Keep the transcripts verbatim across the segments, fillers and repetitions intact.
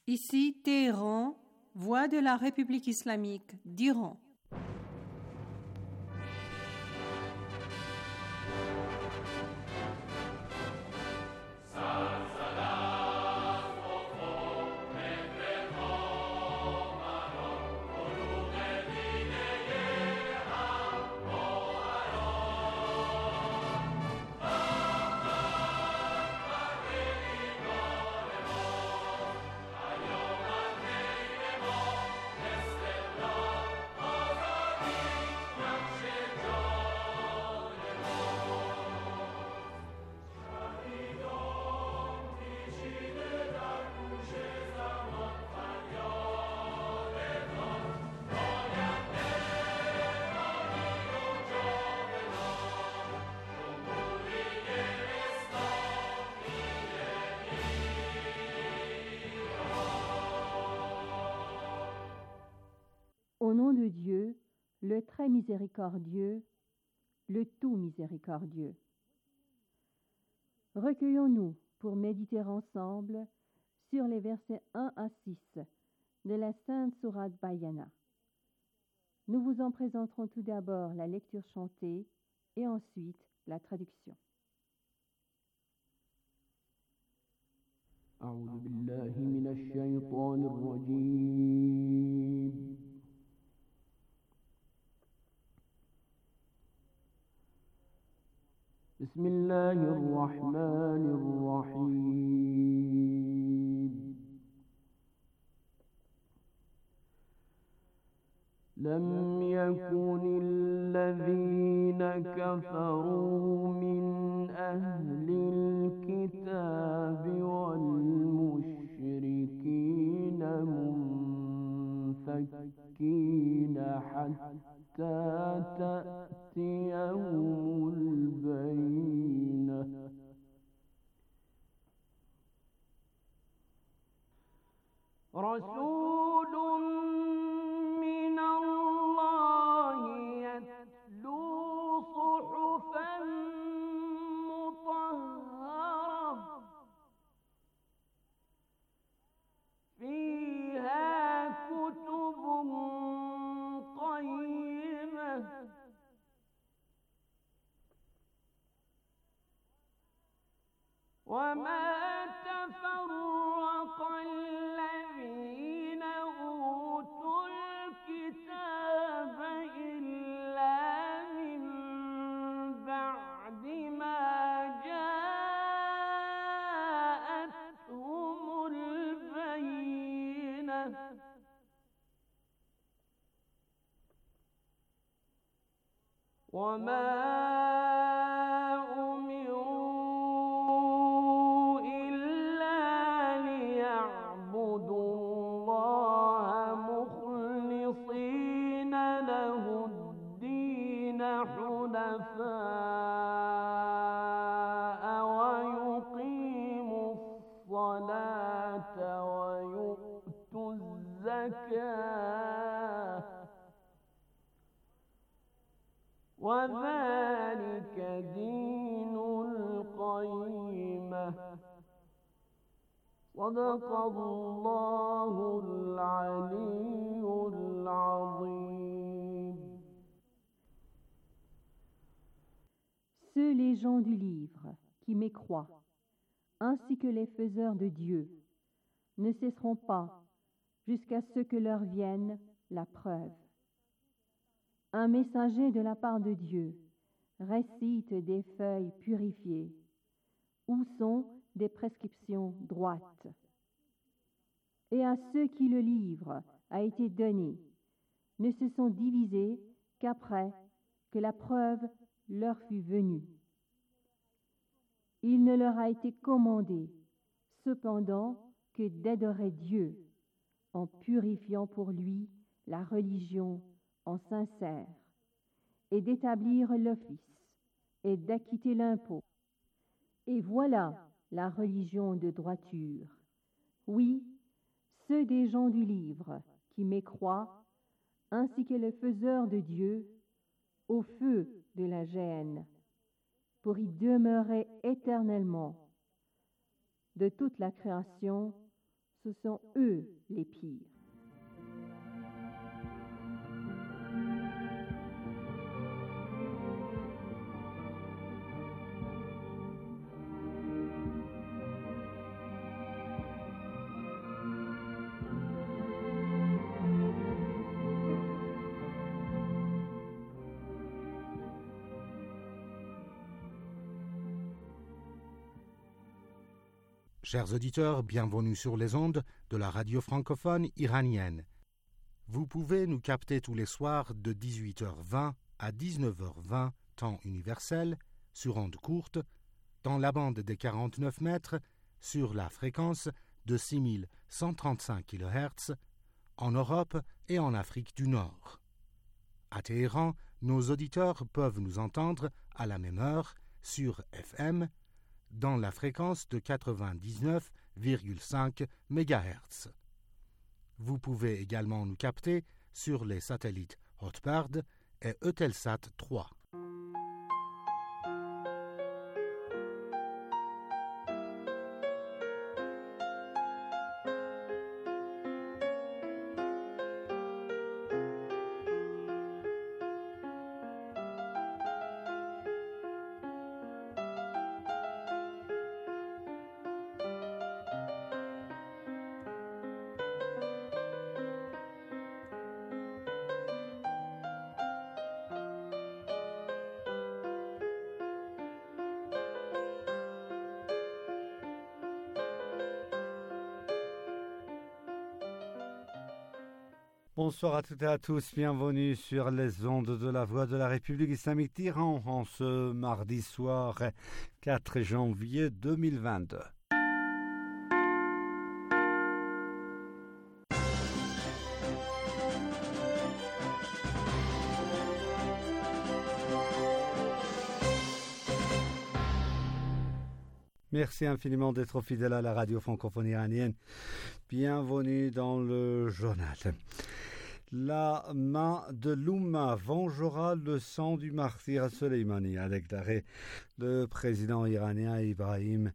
Ici Téhéran, voix de la République islamique d'Iran. Au nom de Dieu, le très miséricordieux, le tout miséricordieux. Recueillons-nous pour méditer ensemble sur les versets un à six de la Sainte Sourate Bayana. Nous vous en présenterons tout d'abord la lecture chantée et ensuite la traduction. أعوذ بالله من الشيطان الرجيم بسم الله الرحمن الرحيم لم يكن الذين كفروا من أهل الكتاب والمشركين منفكين حتى تأتيهم البينة رسول من الله يتلو صحفا مطهرة فيها كتب قيمة وما تفرق الذين أوتوا الكتاب إلا من بعد ما جاءتهم البينة وما أمروا إلا ليعبدوا الله مخلصين له الدين حنفاء ويقيموا الصلاة ويؤتوا الزكاة وذلك دين القيمة صدق الله العلي العظيم. Ceux les gens du livre qui mécroient, ainsi que les faiseurs de Dieu, ne cesseront pas jusqu'à ce que leur vienne la preuve. Un messager de la part de Dieu récite des feuilles purifiées, où sont des prescriptions droites. Et à ceux qui le livre a été donné, ne se sont divisés qu'après que la preuve leur fut venue. Il ne leur a été commandé, cependant, que d'adorer Dieu, en purifiant pour lui la religion en sincère, et d'établir l'office, et d'acquitter l'impôt. Et voilà la religion de droiture. Oui, ceux des gens du livre qui mécroient, ainsi que les faiseurs de Dieu, au feu de la géhenne, pour y demeurer éternellement. De toute la création, Ce sont eux les pires. Chers auditeurs, bienvenue sur les ondes de la radio francophone iranienne. Vous pouvez nous capter tous les soirs de dix-huit heures vingt à dix-neuf heures vingt, temps universel, sur ondes courtes, dans la bande des quarante-neuf mètres, sur la fréquence de six mille cent trente-cinq kilohertz, en Europe et en Afrique du Nord. À Téhéran, nos auditeurs peuvent nous entendre à la même heure sur F M, dans la fréquence de quatre-vingt-dix-neuf virgule cinq mégahertz. Vous pouvez également nous capter sur les satellites Hotbird et Eutelsat trois. Bonsoir à toutes et à tous, bienvenue sur les ondes de la Voix de la République islamique d'Iran en ce mardi soir quatre janvier deux mille vingt-deux. Merci infiniment d'être fidèle à la radio francophone iranienne. Bienvenue dans le journal. La main de l'Oumma vengera le sang du martyr Soleimani, a déclaré le président iranien Ibrahim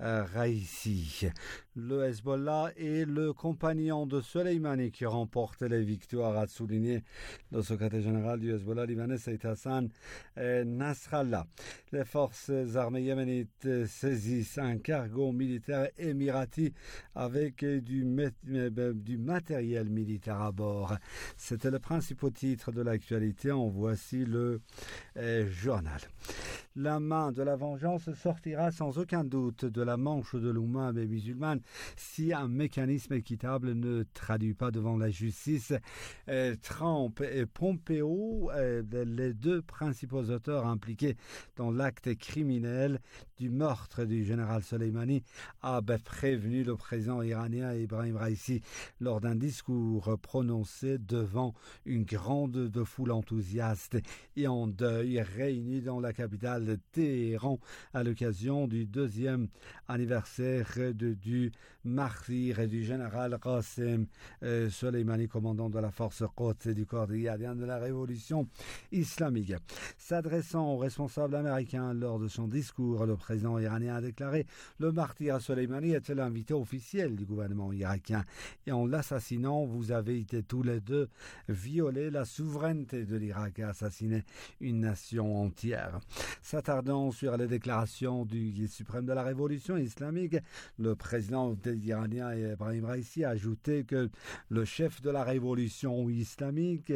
Raïssi. Le Hezbollah est le compagnon de Soleimani qui remporte les victoires, a souligné le secrétaire général du Hezbollah libanais Saïd Hassan Nasrallah. Les forces armées yéménites saisissent un cargo militaire émirati avec du, du matériel militaire à bord. C'était le principal titre de l'actualité. En voici le eh, journal. La main de la vengeance sortira sans aucun doute de la manche de l'Oumma musulmane si un mécanisme équitable ne traduit pas devant la justice eh, Trump et Pompeo, eh, les deux principaux auteurs impliqués dans l'acte criminel du meurtre du général Soleimani, a prévenu le président iranien Ibrahim Raïssi lors d'un discours prononcé devant une grande foule enthousiaste et en deuil réunie dans la capitale de Téhéran à l'occasion du deuxième anniversaire de, du martyr du général Qassem euh, Soleimani, commandant de la force Quds et du corps des gardiens de la révolution islamique. S'adressant aux responsables américains lors de son discours, le président iranien a déclaré: le martyr Soleimani était l'invité officiel du gouvernement irakien et en l'assassinant, vous avez été tous les deux violer la souveraineté de l'Irak et assassiner une nation entière. S'attardant sur les déclarations du guide suprême de la révolution islamique, le président iranien Ibrahim Raïssi a ajouté que le chef de la révolution islamique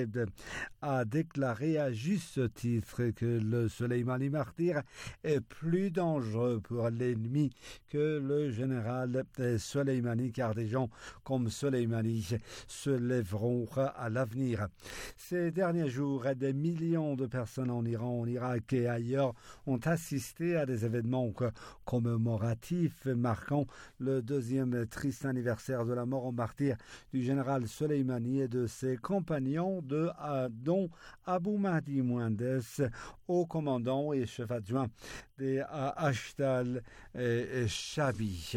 a déclaré à juste titre que le Soleimani martyr est plus dangereux pour l'ennemi que le général Soleimani, car des gens comme Soleimani se lèveront à l'avenir. Ces derniers jours, des millions de personnes en Iran, en Irak et ailleurs ont assisté à des événements commémoratifs marquant le deuxième triste anniversaire de la mort en martyr du général Soleimani et de ses compagnons, de, euh, dont Abu Mahdi Mohandes, haut commandant et chef adjoint des Ashtal et Shabi.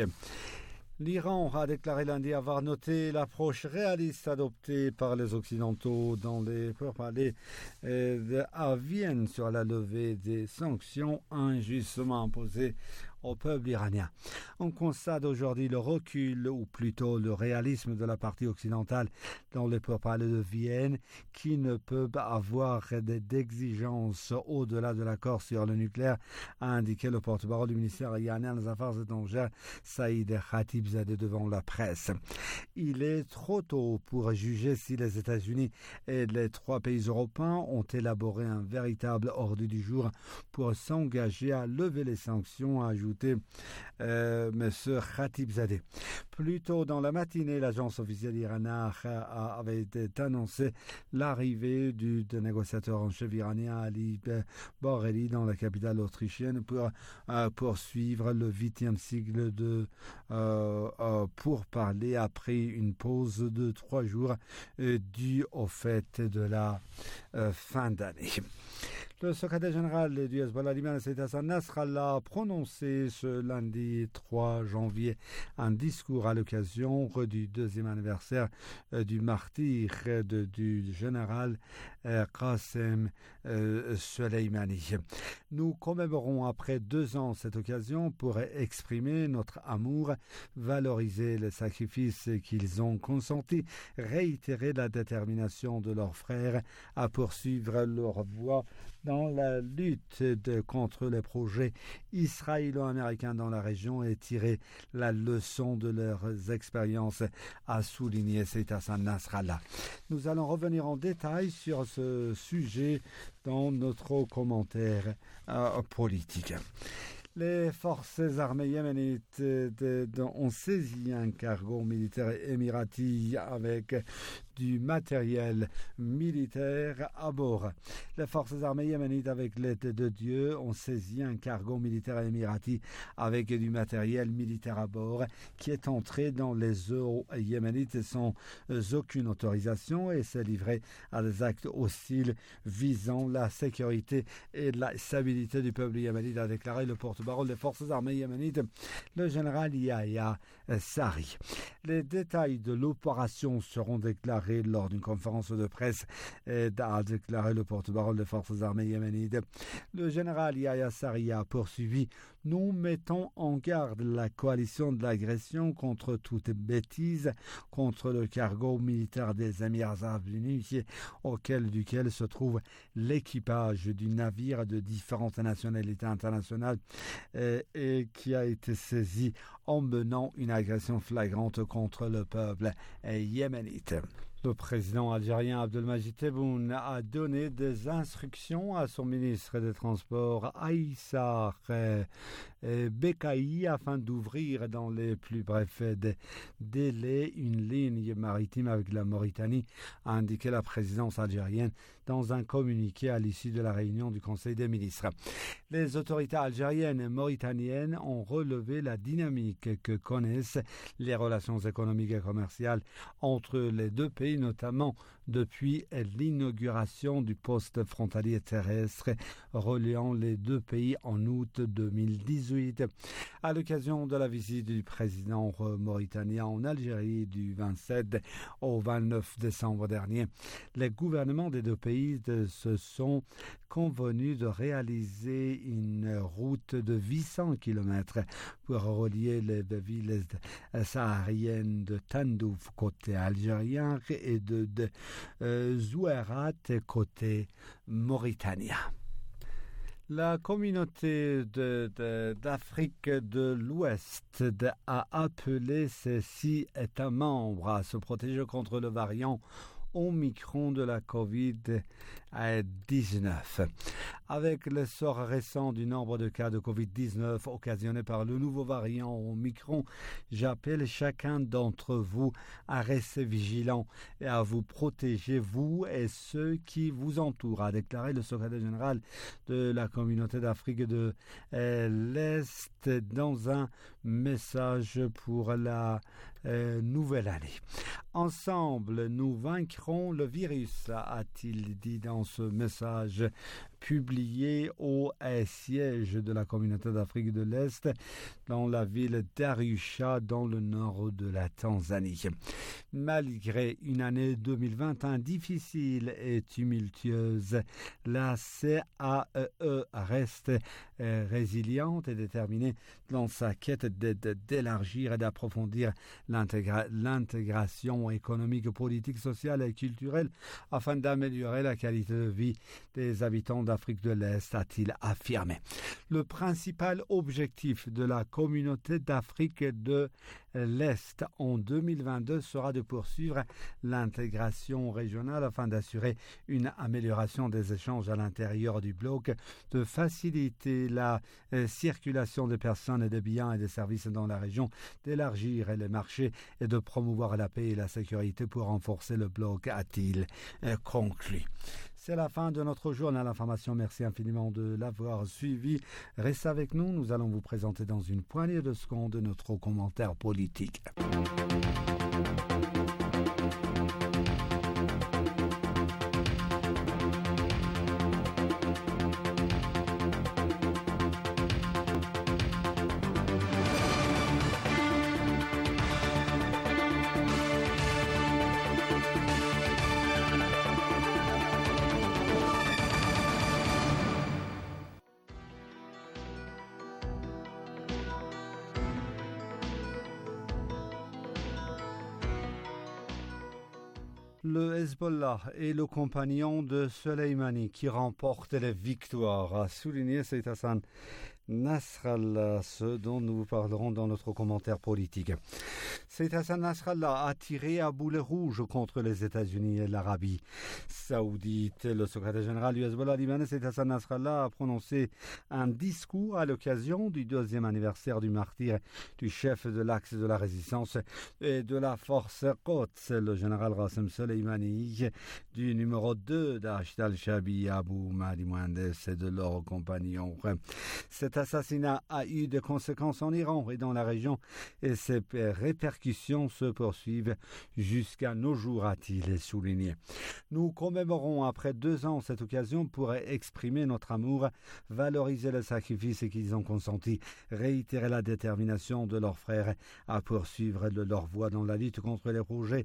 L'Iran a déclaré lundi avoir noté l'approche réaliste adoptée par les Occidentaux dans les pourparlers à Vienne sur la levée des sanctions injustement imposées au peuple iranien. On constate aujourd'hui le recul, ou plutôt le réalisme de la partie occidentale dans les pourparlers de Vienne, qui ne peut avoir d'exigences au-delà de l'accord sur le nucléaire, a indiqué le porte-parole du ministère iranien des Affaires étrangères, Saïd Khatibzadeh, devant la presse. Il est trop tôt pour juger si les États-Unis et les trois pays européens ont élaboré un véritable ordre du jour pour s'engager à lever les sanctions, a ajouté euh, M. Khatibzadeh. Plus tôt dans la matinée, l'agence officielle iranienne avait annoncé l'arrivée du négociateur en chef iranien Ali Bagheri dans la capitale autrichienne pour euh, poursuivre le huitième cycle de euh, euh, pour parler après une pause de trois jours euh, due au fait de la euh, fin d'année. Le secrétaire général du Hezbollah libanais, Saïd Hassan Nasrallah, a prononcé ce lundi trois janvier un discours à l'occasion du deuxième anniversaire euh, du martyr de, du général euh, Qassem euh, Soleimani. Nous commémorons après deux ans cette occasion pour exprimer notre amour, valoriser les sacrifices qu'ils ont consentis, réitérer la détermination de leurs frères à poursuivre leur voie dans la lutte de, contre les projets israélo-américains dans la région et tirer la leçon de leurs expériences, a souligné Saïd Hassan Nasrallah. Nous allons revenir en détail sur ce sujet dans notre commentaire euh, politique. Les forces armées yéménites ont saisi un cargo militaire émirati avec du matériel militaire à bord. Les forces armées yéménites, avec l'aide de Dieu, ont saisi un cargo militaire émirati avec du matériel militaire à bord qui est entré dans les eaux yéménites sans aucune autorisation et s'est livré à des actes hostiles visant la sécurité et la stabilité du peuple yéménite, a déclaré le porte-parole des forces armées yéménites, le général Yahya Sari. Les détails de l'opération seront déclarés lors d'une conférence de presse, a déclaré le porte-parole des forces armées yéménites. Le général Yahya Sari a poursuivi: nous mettons en garde la coalition de l'agression contre toute bêtise, contre le cargo militaire des Émirats arabes unis, auquel duquel se trouve l'équipage du navire de différentes nationalités internationales et, et qui a été saisi en menant une agression flagrante contre le peuple yéménite. Le président algérien Abdelmadjid Tebboune a donné des instructions à son ministre des Transports Aïssa Bekaï afin d'ouvrir dans les plus brefs délais une ligne maritime avec la Mauritanie, a indiqué la présidence algérienne dans un communiqué à l'issue de la réunion du Conseil des ministres. Les autorités algériennes et mauritaniennes ont relevé la dynamique que connaissent les relations économiques et commerciales entre les deux pays, notamment depuis l'inauguration du poste frontalier terrestre reliant les deux pays en août deux mille dix-huit. À l'occasion de la visite du président mauritanien en Algérie du vingt-sept au vingt-neuf décembre dernier, les gouvernements des deux pays se sont convenus de réaliser une route de huit cents kilomètres pour relier les deux villes sahariennes de Tindouf côté algérien et de, de euh, Zouerat côté mauritanien. La communauté de, de, d'Afrique de l'Ouest de, a appelé ses six États membres à se protéger contre le variant Omicron de la covid dix-neuf. Avec l'essor récent du nombre de cas de covid dix-neuf occasionnés par le nouveau variant Omicron, j'appelle chacun d'entre vous à rester vigilant et à vous protéger, vous et ceux qui vous entourent, a déclaré le secrétaire général de la communauté d'Afrique de l'Est dans un message pour la euh, nouvelle année. Ensemble, nous vaincrons le virus, a-t-il dit dans ce message publié au siège de la communauté d'Afrique de l'Est dans la ville d'Arusha dans le nord de la Tanzanie. Malgré une année deux mille vingt-et-un difficile et tumultueuse, la C A E E reste euh, résiliente et déterminée dans sa quête de, de, d'élargir et d'approfondir l'intégra- l'intégration économique, politique, sociale et culturelle afin d'améliorer la qualité de vie des habitants d'Afrique de l'Est, a-t-il affirmé. Le principal objectif de la communauté d'Afrique de l'Est en deux mille vingt-deux sera de poursuivre l'intégration régionale afin d'assurer une amélioration des échanges à l'intérieur du bloc, de faciliter la euh, circulation des personnes et des biens et des services dans la région, d'élargir les marchés et de promouvoir la paix et la sécurité pour renforcer le bloc, a-t-il euh, conclu. C'est la fin de notre journal d'information. Merci infiniment de l'avoir suivi. Restez avec nous. Nous allons vous présenter dans une poignée de secondes notre commentaire politique. Le Hezbollah est le compagnon de Soleimani qui remporte les victoires, a souligné Saïd Hassan Nasrallah, ce dont nous vous parlerons dans notre commentaire politique. Saïd Hassan Nasrallah a tiré à boulet rouge contre les États-Unis et l'Arabie saoudite. Le secrétaire général du Hezbollah libanais, Saïd Hassan Nasrallah, a prononcé un discours à l'occasion du deuxième anniversaire du martyre du chef de l'axe de la résistance et de la force Quds, le général Qassem Soleimani, du numéro deux d'Ashd al-Shabi, Abu Mahdi Mohandes et de leurs compagnons. Cet assassinat a eu des conséquences en Iran et dans la région et ses répercussions se poursuivent jusqu'à nos jours, a-t-il souligné. Nous commémorons après deux ans cette occasion pour exprimer notre amour, valoriser le sacrifice qu'ils ont consenti, réitérer la détermination de leurs frères à poursuivre de leur voie dans la lutte contre les projets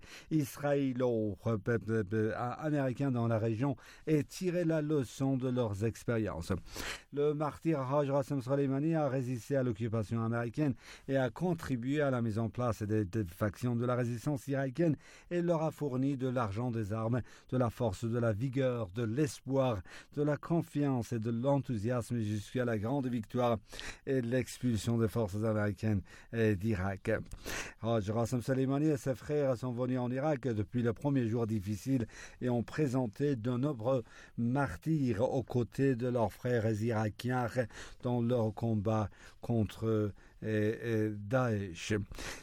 israélo-américains dans la région et tirer la leçon de leurs expériences. Le martyr Haj Qassem Soleimani a résisté à l'occupation américaine et a contribué à la mise en place des, des factions de la résistance irakienne et leur a fourni de l'argent, des armes, de la force, de la vigueur, de l'espoir, de la confiance et de l'enthousiasme jusqu'à la grande victoire et l'expulsion des forces américaines d'Irak. Haj Qassem Soleimani et ses frères sont venus en Irak depuis le premier jour difficile et ont présenté de nombreux martyrs aux côtés de leurs frères irakiens dans leur combat contre eh, eh, Daesh.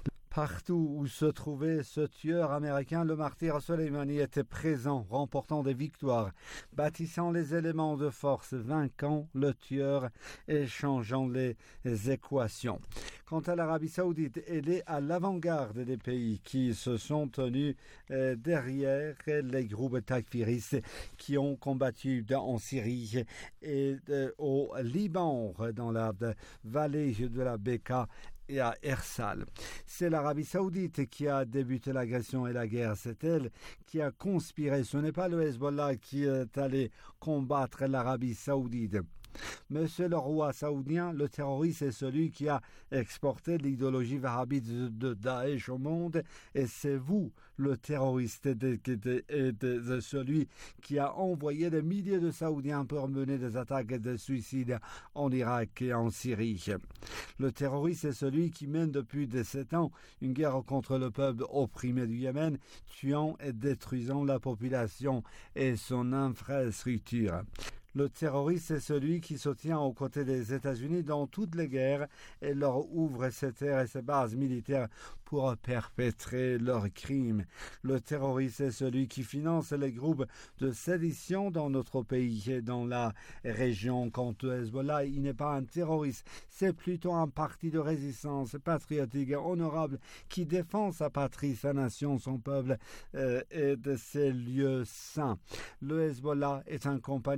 Partout où se trouvait ce tueur américain, le martyr Soleimani était présent, remportant des victoires, bâtissant les éléments de force, vainquant le tueur et changeant les, les équations. Quant à l'Arabie saoudite, elle est à l'avant-garde des pays qui se sont tenus euh, derrière les groupes takfiristes qui ont combattu en Syrie et euh, au Liban, dans la vallée de la Bekaa et à Ersal. C'est l'Arabie saoudite qui a débuté l'agression et la guerre. C'est elle qui a conspiré. Ce n'est pas le Hezbollah qui est allé combattre l'Arabie saoudite. Monsieur le roi saoudien, le terroriste est celui qui a exporté l'idéologie wahhabite de, de Daesh au monde et c'est vous, le terroriste, de, de, de, de, de celui qui a envoyé des milliers de Saoudiens pour mener des attaques et des suicides en Irak et en Syrie. Le terroriste est celui qui mène depuis sept ans une guerre contre le peuple opprimé du Yémen, tuant et détruisant la population et son infrastructure. Le terroriste est celui qui se tient aux côtés des États-Unis dans toutes les guerres et leur ouvre ses terres et ses bases militaires pour perpétrer leurs crimes. Le terroriste est celui qui finance les groupes de sédition dans notre pays et dans la région. Quant au Hezbollah, il n'est pas un terroriste, c'est plutôt un parti de résistance patriotique et honorable qui défend sa patrie, sa nation, son peuple euh, et de ses lieux saints. Le Hezbollah est un compagnon de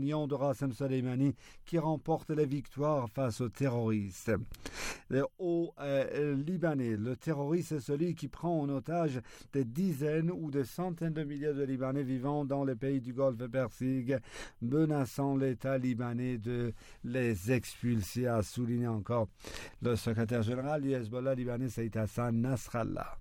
Qasem Soleimani qui remporte la victoire face aux terroristes. Au euh, Libanais, le terroriste est celui qui prend en otage des dizaines ou des centaines de milliers de Libanais vivant dans les pays du Golfe Persique, menaçant l'État libanais de les expulser, a souligné encore le secrétaire général du Hezbollah libanais, Saïd Hassan Nasrallah.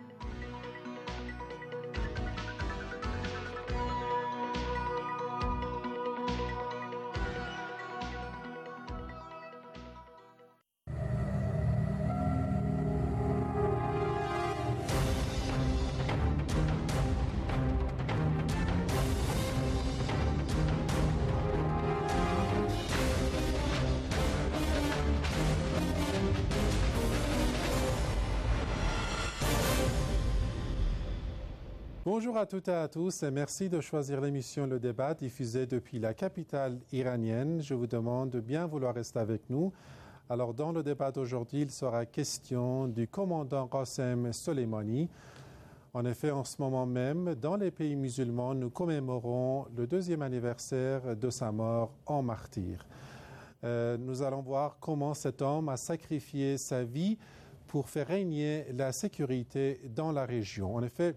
Bonjour à toutes et à tous et merci de choisir l'émission Le Débat diffusée depuis la capitale iranienne. Je vous demande de bien vouloir rester avec nous. Alors dans le débat d'aujourd'hui, il sera question du commandant Qasem Soleimani. En effet, en ce moment même, dans les pays musulmans, nous commémorons le deuxième anniversaire de sa mort en martyr. Euh, nous allons voir comment cet homme a sacrifié sa vie pour faire régner la sécurité dans la région. En effet,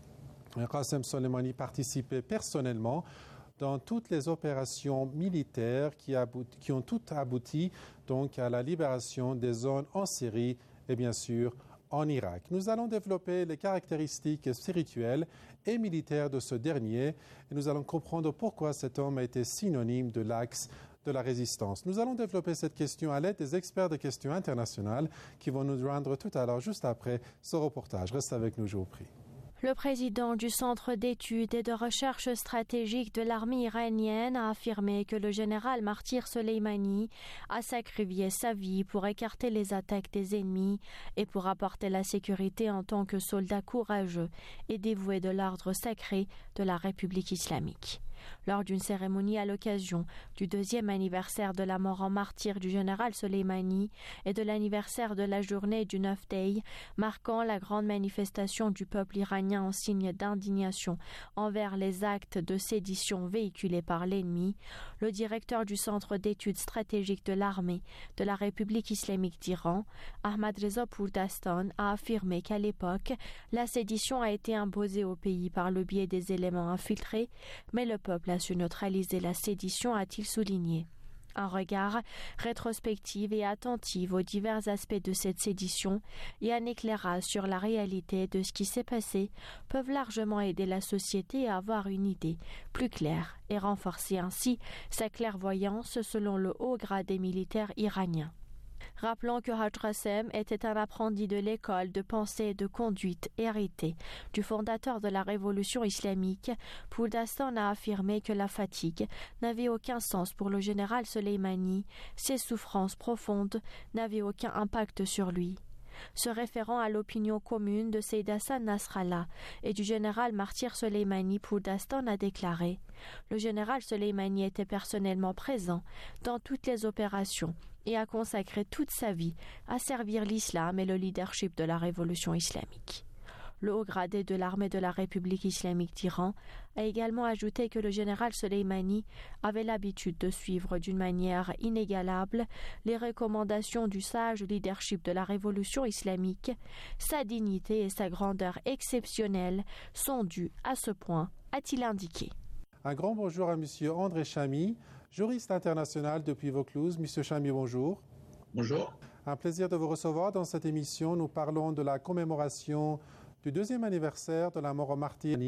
Qasem Soleimani participait personnellement dans toutes les opérations militaires qui, abouti, qui ont toutes abouti donc à la libération des zones en Syrie et bien sûr en Irak. Nous allons développer les caractéristiques spirituelles et militaires de ce dernier et nous allons comprendre pourquoi cet homme a été synonyme de l'axe de la résistance. Nous allons développer cette question à l'aide des experts de questions internationales qui vont nous joindre tout à l'heure juste après ce reportage. Reste avec nous, je vous prie. Le président du Centre d'études et de recherche stratégique de l'armée iranienne a affirmé que le général martyr Soleimani a sacrifié sa vie pour écarter les attaques des ennemis et pour apporter la sécurité en tant que soldat courageux et dévoué de l'ordre sacré de la République islamique. Lors d'une cérémonie à l'occasion du deuxième anniversaire de la mort en martyr du général Soleimani et de l'anniversaire de la journée du neuf Day, marquant la grande manifestation du peuple iranien en signe d'indignation envers les actes de sédition véhiculés par l'ennemi, le directeur du Centre d'études stratégiques de l'armée de la République islamique d'Iran, Ahmadreza Pourdarstan, a affirmé qu'à l'époque, la sédition a été imposée au pays par le biais des éléments infiltrés, mais le Le peuple a su neutraliser la sédition, a-t-il souligné. Un regard rétrospectif et attentif aux divers aspects de cette sédition et un éclairage sur la réalité de ce qui s'est passé peuvent largement aider la société à avoir une idée plus claire et renforcer ainsi sa clairvoyance selon le haut gradé militaire iranien. Rappelons que Haj Qasem était un apprenti de l'école de pensée et de conduite héritée du fondateur de la révolution islamique. Pourdarstan a affirmé que la fatigue n'avait aucun sens pour le général Soleimani, ses souffrances profondes n'avaient aucun impact sur lui. Se référant à l'opinion commune de Saïd Hassan Nasrallah et du général martyr Soleimani, Pourdarstan a déclaré « Le général Soleimani était personnellement présent dans toutes les opérations et a consacré toute sa vie à servir l'islam et le leadership de la révolution islamique. » Le haut gradé de l'armée de la République islamique d'Iran a également ajouté que le général Soleimani avait l'habitude de suivre d'une manière inégalable les recommandations du sage leadership de la révolution islamique. Sa dignité et sa grandeur exceptionnelle sont dues à ce point, a-t-il indiqué. Un grand bonjour à M. André Chamy, juriste international depuis Vaucluse. M. Chamy, bonjour. Bonjour. Un plaisir de vous recevoir dans cette émission. Nous parlons de la commémoration du deuxième anniversaire de la mort en martyr,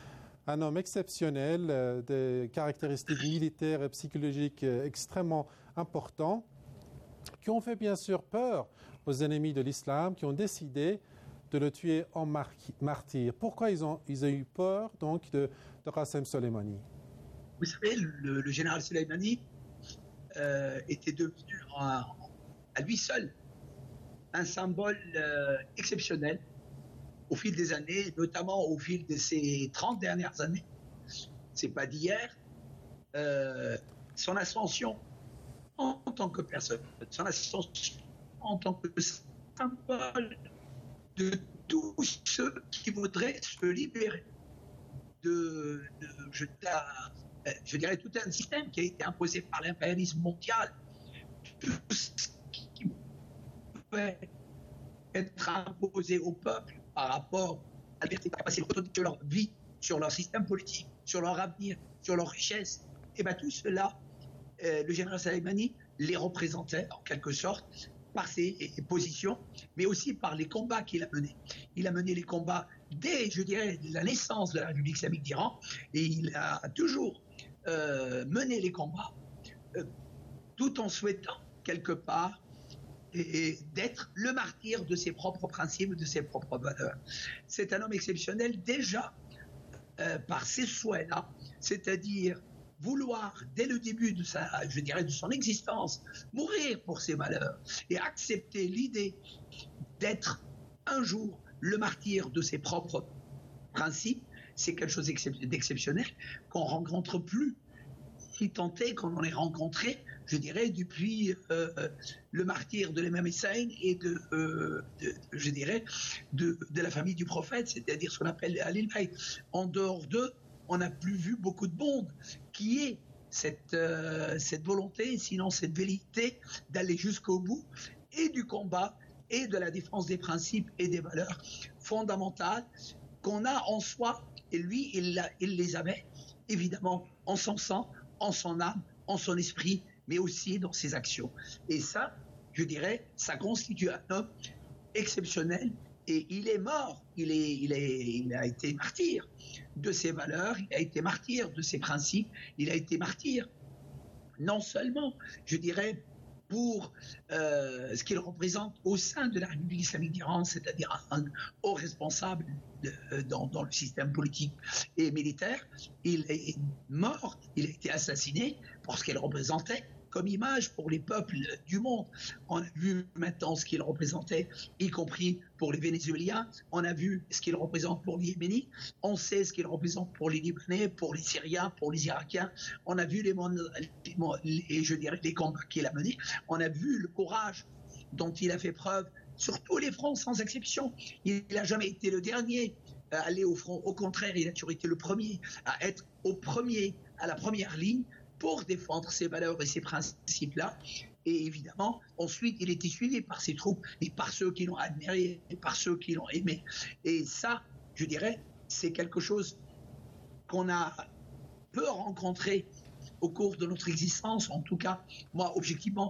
un homme exceptionnel, euh, des caractéristiques militaires et psychologiques euh, extrêmement importantes, qui ont fait bien sûr peur aux ennemis de l'islam, qui ont décidé de le tuer en mar- martyr. Pourquoi ils ont, ils ont eu peur donc de, de Qasem Soleimani? Vous savez, le, le général Soleimani euh, était devenu à, à lui seul un symbole euh, exceptionnel au fil des années, notamment au fil de ces trente dernières années. C'est pas d'hier. Euh, son ascension en tant que personne, son ascension en tant que symbole de tous ceux qui voudraient se libérer de, de, de la, euh, je dirais, tout un système qui a été imposé par l'impérialisme mondial, tout ce qui pouvait être imposé au peuple par rapport à la liberté, passer de leur vie, sur leur système politique, sur leur avenir, sur leur richesse, et bien tout cela, euh, le général Soleimani les représentait en quelque sorte par ses positions, mais aussi par les combats qu'il a menés. Il a mené les combats dès, je dirais, la naissance de la République islamique d'Iran, et il a toujours euh, mené les combats, euh, tout en souhaitant, quelque part, et, et d'être le martyr de ses propres principes, de ses propres valeurs. C'est un homme exceptionnel déjà euh, par ces souhaits-là, c'est-à-dire vouloir, dès le début de sa, je dirais, de son existence, mourir pour ses valeurs et accepter l'idée d'être un jour le martyr de ses propres principes, c'est quelque chose d'exceptionnel qu'on ne rencontre plus, si tant est qu'on en ait rencontré, je dirais, depuis euh, le martyr de l'imam Hussein et de, euh, de, je dirais, de, de la famille du prophète, c'est-à-dire ce qu'on appelle Ahlul Bayt. En dehors d'eux, on n'a plus vu beaucoup de monde qui ait cette, euh, cette volonté, sinon cette velléité d'aller jusqu'au bout et du combat et de la défense des principes et des valeurs fondamentales qu'on a en soi. Et lui, il, il les avait évidemment en son sang, en son âme, en son esprit, mais aussi dans ses actions. Et ça, je dirais, ça constitue un homme exceptionnel. Et il est mort, il, est, il, est, il a été martyr de ses valeurs, il a été martyr de ses principes, il a été martyr non seulement, je dirais, pour euh, ce qu'il représente au sein de la République islamique d'Iran, c'est-à-dire un haut responsable de, dans, dans le système politique et militaire, il est mort, il a été assassiné pour ce qu'il représentait comme image pour les peuples du monde. On a vu maintenant ce qu'il représentait, y compris pour les Vénézuéliens. On a vu ce qu'il représente pour les Yéménis. On sait ce qu'il représente pour les Libanais, pour les Syriens, pour les Irakiens. On a vu les, les, les, je dirais, les combats qu'il a menés. On a vu le courage dont il a fait preuve sur tous les fronts, sans exception. Il n'a jamais été le dernier à aller au front. Au contraire, il a toujours été le premier à être au premier, à la première ligne, pour défendre ces valeurs et ces principes-là. Et évidemment, ensuite, il était suivi par ses troupes et par ceux qui l'ont admiré et par ceux qui l'ont aimé. Et ça, je dirais, c'est quelque chose qu'on a peu rencontré au cours de notre existence. En tout cas, moi, objectivement,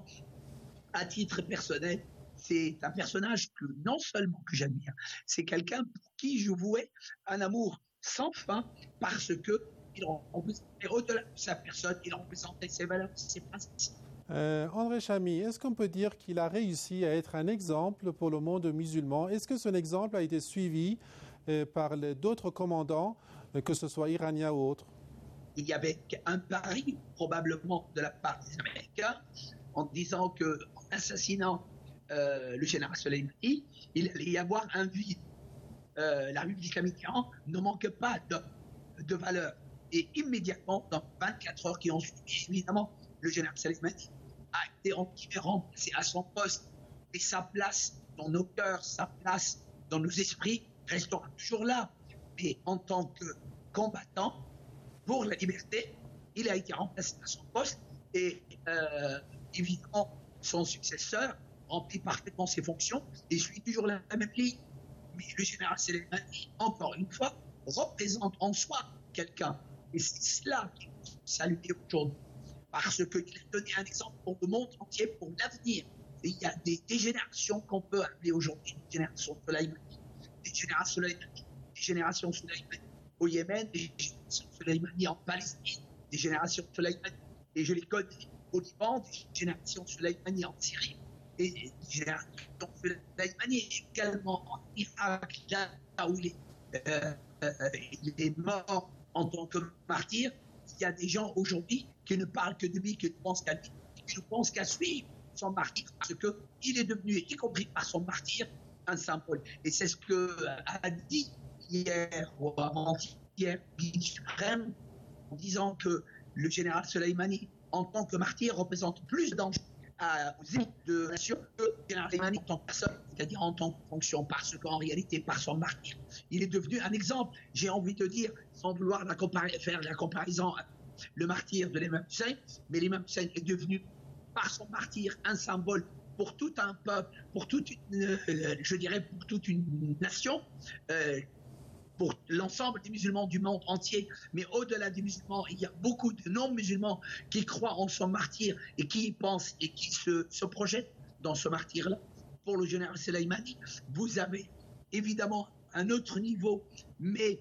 à titre personnel, c'est un personnage que non seulement que j'admire, c'est quelqu'un pour qui je vouais un amour sans fin parce que il représentait au-delà de sa personne, il représentait ses valeurs, ses principes. Euh, André Chamy, est-ce qu'on peut dire qu'il a réussi à être un exemple pour le monde musulman? Est-ce que son exemple a été suivi euh, par d'autres commandants, euh, que ce soit iraniens ou autres? Il y avait un pari, probablement, de la part des Américains, en disant qu'en assassinant euh, le général Soleimani, il allait y avoir un vide. Euh, la République islamique d'Iran ne manque pas de, de valeurs. Et immédiatement, dans vingt-quatre heures qui ont suivi, évidemment, le général Soleimani a été remplacé à son poste. Et sa place dans nos cœurs, sa place dans nos esprits restera toujours là. Mais en tant que combattant pour la liberté, il a été remplacé à son poste. Et euh, évidemment, son successeur remplit parfaitement ses fonctions et suit toujours la même ligne. Mais le général Soleimani, encore une fois, représente en soi quelqu'un. Et c'est cela qui nous salue aujourd'hui. Parce qu'il a donné un exemple pour le monde entier, pour l'avenir. Et il y a des, des générations qu'on peut appeler aujourd'hui des générations Soleimani, des générations Soleimani, des générations Soleimani au Yémen, des générations Soleimani en Palestine, des générations Soleimani, et je les connais au Liban, des générations Soleimani en Syrie, et des générations Soleimani également en Irak, là où il est, euh, euh, il est mort en tant que martyr. Il y a des gens aujourd'hui qui ne parlent que de lui, qui ne pensent qu'à lui, qui ne pensent qu'à suivre son martyr, parce qu'il est devenu, y compris par son martyr, un symbole. Et c'est ce que a dit hier ou avant-hier Guide suprême, en disant que le général Soleimani, en tant que martyr, représente plus de danger aux élites de la nation que le général Soleimani en tant que personne, c'est-à-dire en tant que fonction, parce qu'en réalité, par son martyr, il est devenu un exemple, j'ai envie de dire, sans vouloir la comparer, faire la comparaison le martyr de l'imam Hussein, mais l'imam Hussein est devenu, par son martyr, un symbole pour tout un peuple, pour toute une, euh, je dirais pour toute une nation, euh, pour l'ensemble des musulmans du monde entier, mais au-delà des musulmans, il y a beaucoup de non-musulmans qui croient en son martyr et qui y pensent et qui se, se projettent dans ce martyr-là. Pour le général Soleimani, vous avez évidemment un autre niveau, mais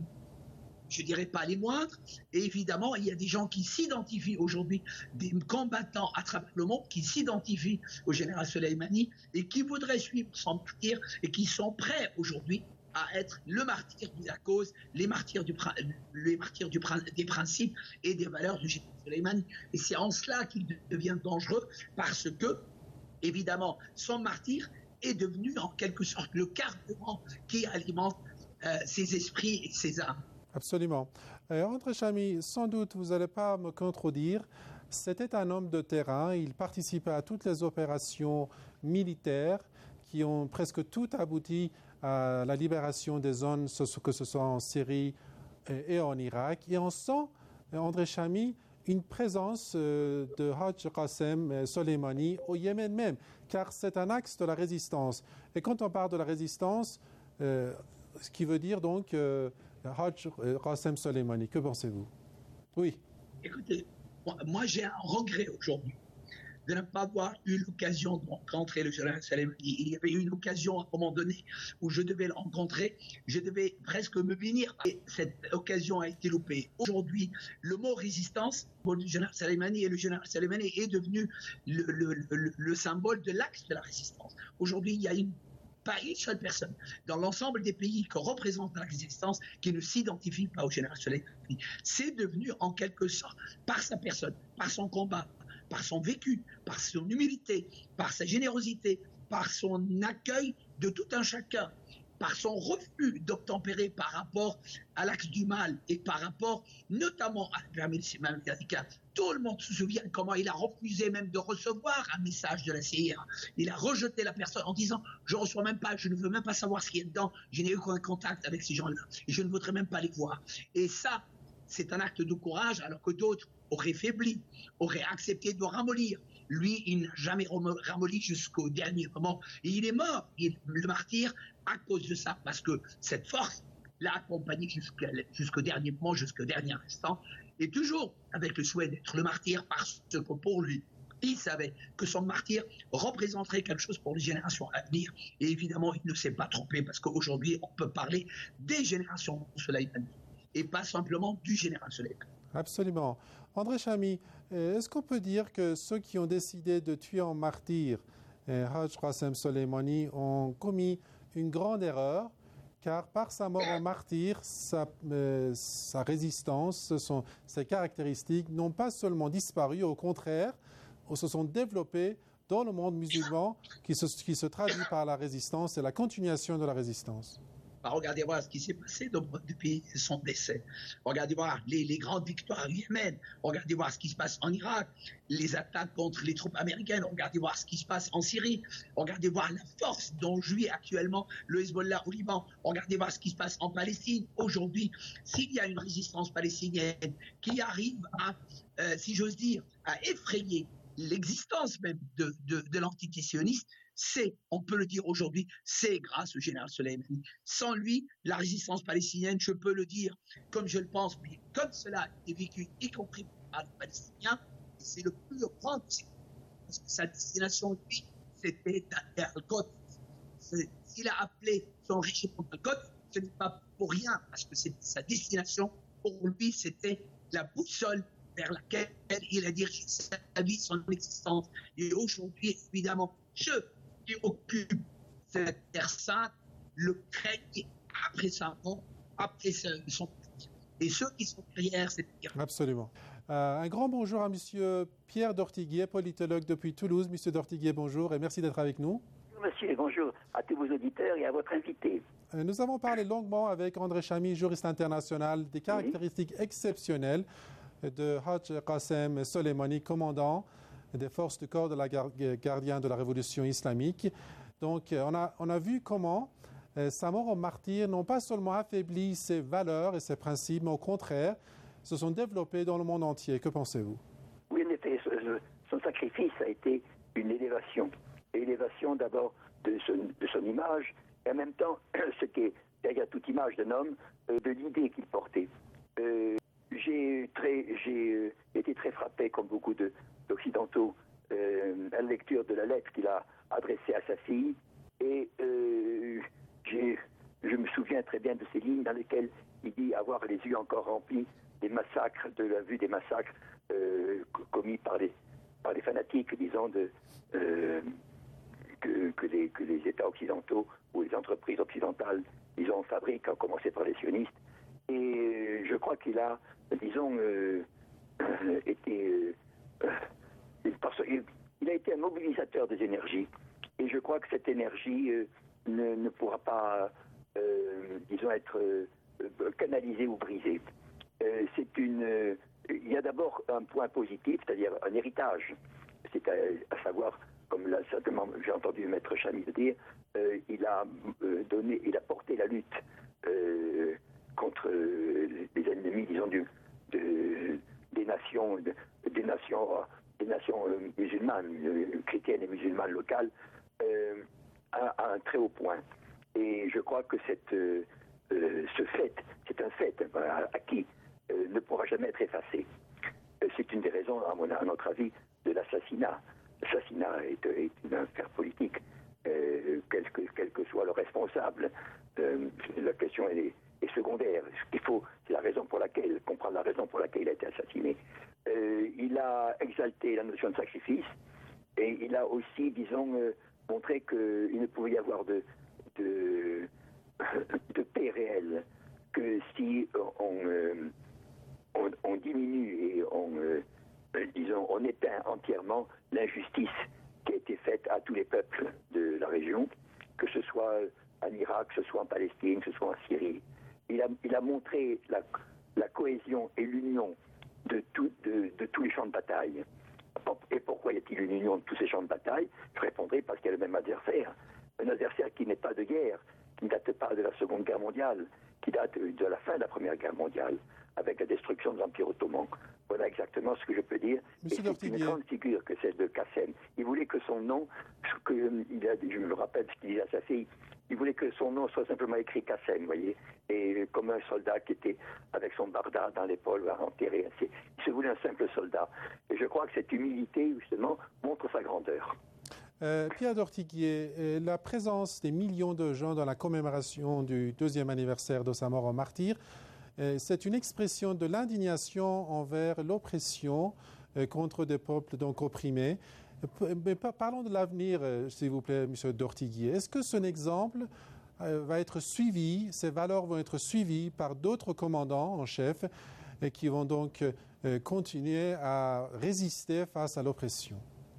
je ne dirais pas les moindres. Et évidemment, il y a des gens qui s'identifient aujourd'hui, des combattants à travers le monde, qui s'identifient au général Soleimani et qui voudraient suivre son martyr et qui sont prêts aujourd'hui à être le martyr de la cause, les martyrs, du, les martyrs du, des principes et des valeurs du général Soleimani. Et c'est en cela qu'il devient dangereux, parce que, évidemment, son martyr est devenu en quelque sorte le carburant qui alimente euh, ses esprits et ses âmes. Absolument. Euh, André Chamy, sans doute vous n'allez pas me contredire, c'était un homme de terrain, il participait à toutes les opérations militaires qui ont presque toutes abouti à la libération des zones, que ce soit en Syrie et en Irak. Et on sent, André Chamy, une présence de Haj Qassem Soleimani au Yémen même, car c'est un axe de la résistance. Et quand on parle de la résistance, euh, ce qui veut dire donc euh, Haj Qassem Soleimani, que pensez-vous? Oui. Écoutez, moi, moi j'ai un regret aujourd'hui de ne pas avoir eu l'occasion de rencontrer le général Soleimani. Il y avait eu une occasion à un moment donné où je devais le rencontrer, je devais presque me bénir, et cette occasion a été loupée. Aujourd'hui, le mot résistance pour le général Soleimani, et le général Soleimani est devenu le, le, le, le symbole de l'axe de la résistance. Aujourd'hui, il y a une pas une seule personne dans l'ensemble des pays que représente la résistance qui ne s'identifie pas au général Soleimani. C'est devenu en quelque sorte, par sa personne, par son combat, par son vécu, par son humilité, par sa générosité, par son accueil de tout un chacun, par son refus d'obtempérer par rapport à l'axe du mal et par rapport notamment à l'impérialisme américain. Tout le monde se souvient comment il a refusé même de recevoir un message de la C I A. Il a rejeté la personne en disant « je ne reçois même pas, je ne veux même pas savoir ce qu'il y a dedans, je n'ai eu aucun contact avec ces gens-là et je ne voudrais même pas les voir ». Et ça, c'est un acte de courage, alors que d'autres auraient faibli, auraient accepté de ramollir. Lui, il n'a jamais ramolli jusqu'au dernier moment. Et il est mort, il, le martyr, à cause de ça, parce que cette force l'a accompagné jusqu'au dernier moment, jusqu'au dernier instant, et toujours avec le souhait d'être le martyr, parce que pour lui, il savait que son martyr représenterait quelque chose pour les générations à venir. Et évidemment, il ne s'est pas trompé, parce qu'aujourd'hui, on peut parler des générations Soleimani, et pas simplement du général Soleimani. Absolument. André Chamy, est-ce qu'on peut dire que ceux qui ont décidé de tuer en martyr Haj Qassem Soleimani ont commis une grande erreur, car par sa mort en martyr, sa, euh, sa résistance, son, ses caractéristiques n'ont pas seulement disparu, au contraire, se sont développées dans le monde musulman qui se, qui se traduit par la résistance et la continuation de la résistance. Regardez voir ce qui s'est passé depuis son décès. Regardez voir les, les grandes victoires du Yémen. Regardez voir ce qui se passe en Irak, les attaques contre les troupes américaines. Regardez voir ce qui se passe en Syrie. Regardez voir la force dont jouit actuellement le Hezbollah au Liban. Regardez voir ce qui se passe en Palestine. Aujourd'hui, s'il y a une résistance palestinienne qui arrive à, euh, si j'ose dire, à effrayer l'existence même de, de, de l'entité sioniste, c'est, on peut le dire aujourd'hui, c'est grâce au général Soleimani. Sans lui, la résistance palestinienne, je peux le dire comme je le pense, mais comme cela est vécu, y compris par les Palestiniens, c'est le plus grand de ces, parce que sa destination, lui, c'était Al-Quds. S'il a appelé son régiment Al-Quds, ce n'est pas pour rien, parce que c'est sa destination. Pour lui, c'était la boussole vers laquelle il a dirigé sa vie, son existence. Et aujourd'hui, évidemment, ceux qui occupent cette terre sainte le craignent après sa mort, après son et ceux qui sont derrière cette terre. Absolument. Euh, un grand bonjour à Monsieur Pierre Dortiguier, politologue depuis Toulouse. Monsieur Dortiguier, bonjour et merci d'être avec nous. Bonjour monsieur et bonjour à tous vos auditeurs et à votre invité. Euh, nous avons parlé longuement avec André Chamy, juriste international, des caractéristiques oui. exceptionnelles de Haj Qassem Soleimani, commandant des forces du corps de la gardien de la révolution islamique. Donc, on a, on a vu comment euh, sa mort en martyr n'ont pas seulement affaibli ses valeurs et ses principes, mais au contraire, se sont développés dans le monde entier. Que pensez-vous? Oui, en effet, son sacrifice a été une élévation. Élévation d'abord de son, de son image, et en même temps, ce qui est derrière toute image d'un homme, euh, de l'idée qu'il portait. Euh, j'ai très, j'ai euh, été très frappé, comme beaucoup de, d'Occidentaux, euh, à la lecture de la lettre qu'il a adressée à sa fille, et euh, j'ai, je me souviens très bien de ces lignes dans lesquelles il dit avoir les yeux encore remplis des massacres, de la vue des massacres euh, commis par les, par les fanatiques, disons, de... Euh, Que, que, les, que les États occidentaux ou les entreprises occidentales, disons, fabriquent, à commencer par les sionistes. Et je crois qu'il a, disons, euh, euh, été... Euh, parce, il, il a été un mobilisateur des énergies. Et je crois que cette énergie euh, ne, ne pourra pas, euh, disons, être euh, canalisée ou brisée. Euh, c'est une... Euh, il y a d'abord un point positif, c'est-à-dire un héritage. C'est à, à savoir... Comme l'a certainement, j'ai entendu Maître Chami le dire, euh, il a euh, donné, il a porté la lutte euh, contre euh, les ennemis, disons, du, de, des nations, de, des nations, des nations euh, musulmanes, euh, chrétiennes et musulmanes locales, euh, à, à un très haut point. Et je crois que cette, euh, euh, ce fait, c'est un fait à, à qui euh, ne pourra jamais être effacé. Euh, c'est une des raisons, à, mon, à notre avis, de l'assassinat. L'assassinat est, est une affaire politique, euh, quel, que, quel que soit le responsable. Euh, la question est, est secondaire. Ce qu'il faut, c'est la raison pour laquelle, comprendre la raison pour laquelle il a été assassiné. Euh, il a exalté la notion de sacrifice et il a aussi, disons, euh, montré qu'il ne pouvait y avoir de, de, de paix réelle que si on, euh, on, on diminue et on... Euh, disons, on éteint entièrement l'injustice qui a été faite à tous les peuples de la région, que ce soit en Irak, que ce soit en Palestine, que ce soit en Syrie. Il a, il a montré la, la cohésion et l'union de, tout, de, de tous les champs de bataille. Et pourquoi y a-t-il une union de tous ces champs de bataille? Je répondrai parce qu'il y a le même adversaire. Un adversaire qui n'est pas de guerre, qui ne date pas de la Seconde Guerre mondiale, qui date de la fin de la Première Guerre mondiale, avec la destruction de l'Empire ottoman. Voilà exactement ce que je peux dire. Monsieur Et c'est une grande figure que celle de Qassem. Il voulait que son nom, que, il a, je me le rappelle ce qu'il disait à sa fille, il voulait que son nom soit simplement écrit Qassem, vous voyez, et comme un soldat qui était avec son barda dans l'épaule, enterré. Il se voulait un simple soldat. Et je crois que cette humilité, justement, montre sa grandeur. Euh, Pierre d'Ortiguier, euh, la présence des millions de gens dans la commémoration du deuxième anniversaire de sa mort en martyr, euh, c'est une expression de l'indignation envers l'oppression euh, contre des peuples donc opprimés. Euh, mais parlons de l'avenir, euh, s'il vous plaît, M. d'Ortiguier. Est-ce que ce exemple euh, va être suivi, ces valeurs vont être suivies par d'autres commandants en chef et qui vont donc euh, continuer à résister face à l'oppression?